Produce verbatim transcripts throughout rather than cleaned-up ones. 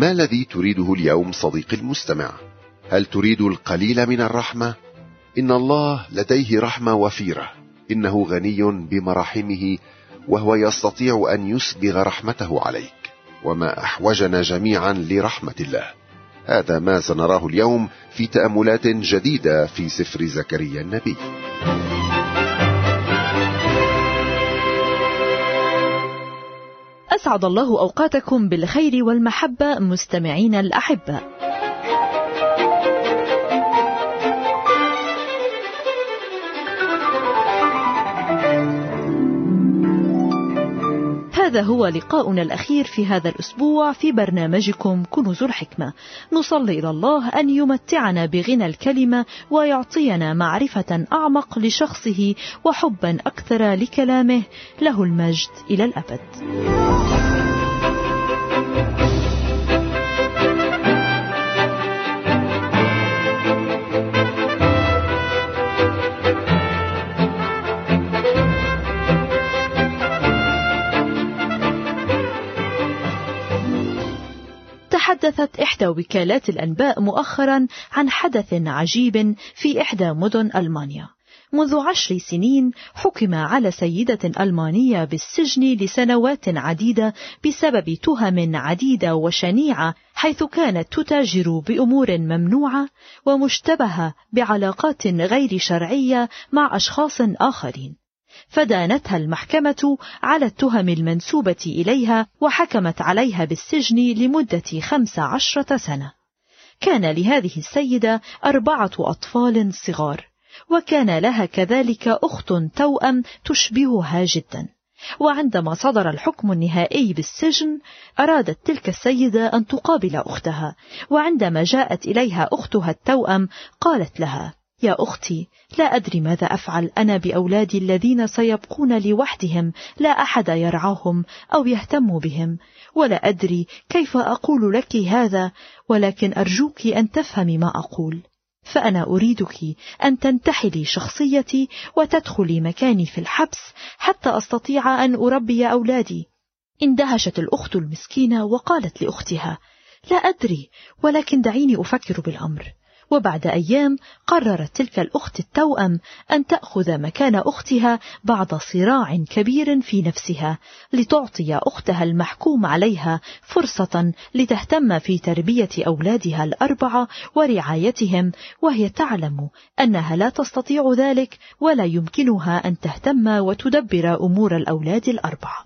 ما الذي تريده اليوم صديقي المستمع؟ هل تريد القليل من الرحمة؟ إن الله لديه رحمة وفيرة، إنه غني بمراحمه، وهو يستطيع أن يسبغ رحمته عليك، وما أحوجنا جميعا لرحمة الله. هذا ما سنراه اليوم في تأملات جديدة في سفر زكريا النبي. أسعد الله أوقاتكم بالخير والمحبة مستمعين الأحباء. هذا هو لقاؤنا الأخير في هذا الأسبوع في برنامجكم كنوز الحكمة. نصلي إلى الله أن يمتعنا بغنى الكلمة ويعطينا معرفة أعمق لشخصه وحبا أكثر لكلامه، له المجد إلى الأبد. تحدثت إحدى وكالات الأنباء مؤخرا عن حدث عجيب في إحدى مدن ألمانيا. منذ عشر سنين حكم على سيدة ألمانية بالسجن لسنوات عديدة بسبب تهم عديدة وشنيعة، حيث كانت تتاجر بأمور ممنوعة ومشتبهة بعلاقات غير شرعية مع أشخاص آخرين. فدانتها المحكمة على التهم المنسوبة إليها وحكمت عليها بالسجن لمدة خمس عشرة سنة. كان لهذه السيدة أربعة أطفال صغار، وكان لها كذلك أخت توأم تشبهها جدا. وعندما صدر الحكم النهائي بالسجن، أرادت تلك السيدة أن تقابل أختها، وعندما جاءت إليها أختها التوأم قالت لها: يا أختي، لا أدري ماذا أفعل أنا بأولادي الذين سيبقون لوحدهم، لا أحد يرعاهم أو يهتم بهم، ولا أدري كيف أقول لك هذا، ولكن أرجوك أن تفهمي ما أقول. فأنا أريدك أن تنتحلي شخصيتي وتدخلي مكاني في الحبس حتى أستطيع أن أربي أولادي. اندهشت الأخت المسكينة وقالت لأختها: لا أدري، ولكن دعيني أفكر بالأمر. وبعد أيام قررت تلك الأخت التوأم أن تأخذ مكان أختها بعد صراع كبير في نفسها، لتعطي أختها المحكوم عليها فرصة لتهتم في تربية أولادها الأربعة ورعايتهم، وهي تعلم أنها لا تستطيع ذلك ولا يمكنها أن تهتم وتدبر أمور الأولاد الأربعة.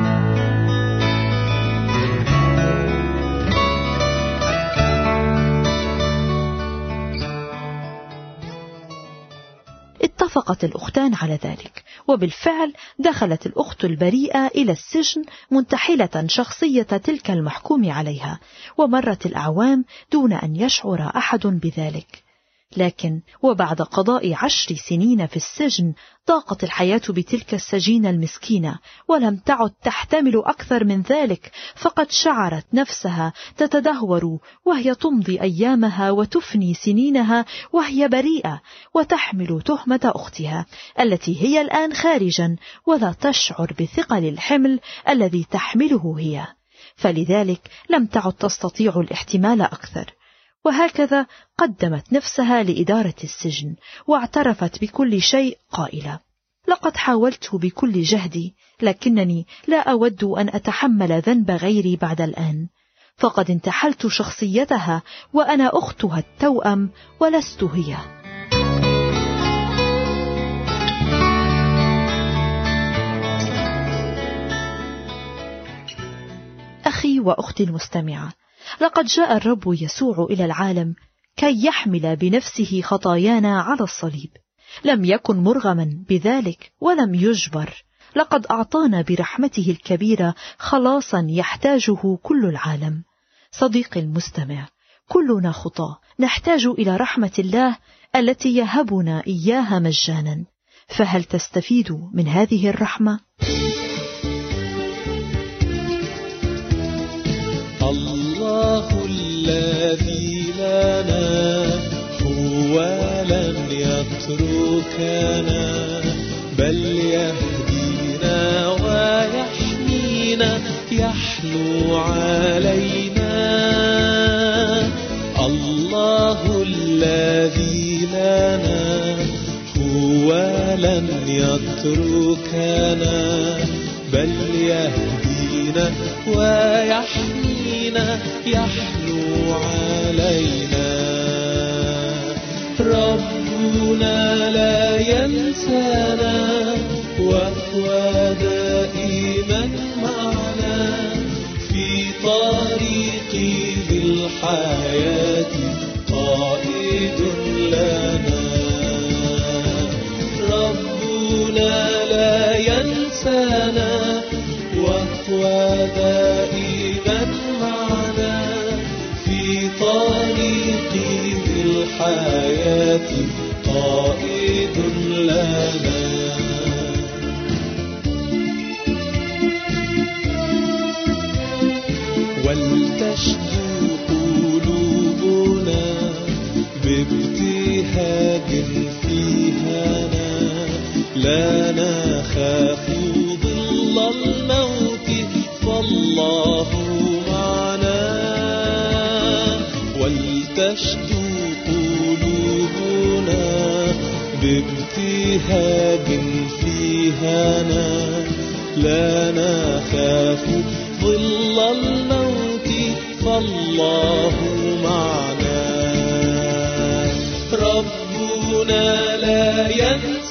اتفقت الأختان على ذلك، وبالفعل دخلت الأخت البريئة إلى السجن منتحلة شخصية تلك المحكوم عليها، ومرت الأعوام دون أن يشعر أحد بذلك. لكن وبعد قضاء عشر سنين في السجن ضاقت الحياة بتلك السجينة المسكينة، ولم تعد تحتمل أكثر من ذلك، فقد شعرت نفسها تتدهور وهي تمضي أيامها وتفني سنينها وهي بريئة، وتحمل تهمة أختها التي هي الآن خارجا، ولا تشعر بثقل الحمل الذي تحمله هي، فلذلك لم تعد تستطيع الاحتمال أكثر. وهكذا قدمت نفسها لإدارة السجن واعترفت بكل شيء قائلة: لقد حاولت بكل جهدي، لكنني لا أود أن أتحمل ذنب غيري بعد الآن، فقد انتحلت شخصيتها وأنا أختها التوأم ولست هي. أخي وأختي المستمعة، لقد جاء الرب يسوع إلى العالم كي يحمل بنفسه خطايانا على الصليب. لم يكن مرغما بذلك ولم يجبر، لقد أعطانا برحمته الكبيرة خلاصا يحتاجه كل العالم. صديقي المستمع، كلنا خطاة نحتاج إلى رحمة الله التي يهبنا إياها مجانا، فهل تستفيد من هذه الرحمة؟ الله الذي لنا هو لن يتركنا، بل يهدينا ويحمينا، يحنو علينا. يتركنا بل يهدينا ويحمينا يحنو علينا. ربنا لا ينسانا وهو دائما معنا في طريق ذي الحياة قائد لنا. ربنا لا ينسانا وهو دائما معنا في طريق ذي الحياة قائد لنا. ولتشدو قلوبنا بابتهاج فيهنا لا نخاف ظل الموت فالله معنا. ولتشدو قلوبنا بابتهاج فيهنا لا نخاف ظل الموت فالله معنا. ربنا لا ينسى